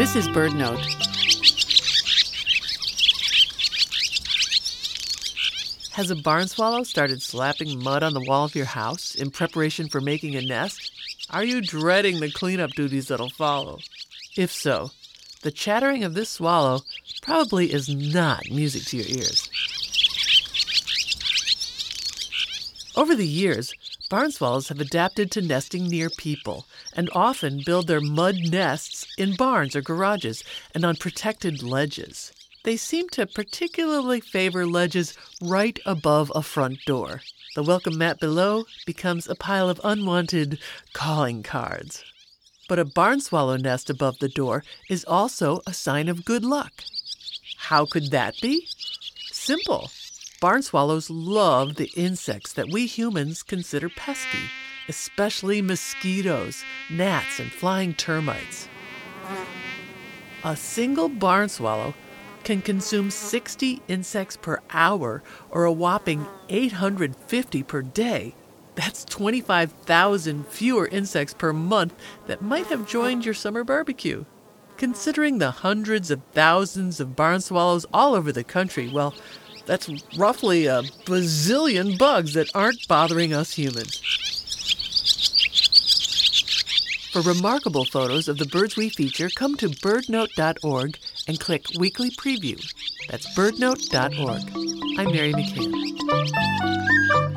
This is BirdNote. Has a barn swallow started slapping mud on the wall of your house in preparation for making a nest? Are you dreading the cleanup duties that'll follow? If so, the chattering of this swallow probably is not music to your ears. Over the years, barn swallows have adapted to nesting near people and often build their mud nests in barns or garages and on protected ledges. They seem to particularly favor ledges right above a front door. The welcome mat below becomes a pile of unwanted calling cards. But a barn swallow nest above the door is also a sign of good luck. How could that be? Simple. Barn swallows love the insects that we humans consider pesky, especially mosquitoes, gnats, and flying termites. A single barn swallow can consume 60 insects per hour, or a whopping 850 per day. That's 25,000 fewer insects per month that might have joined your summer barbecue. Considering the hundreds of thousands of barn swallows all over the country, well, that's roughly a bazillion bugs that aren't bothering us humans. For remarkable photos of the birds we feature, come to birdnote.org and click Weekly Preview. That's birdnote.org. I'm Mary McCann.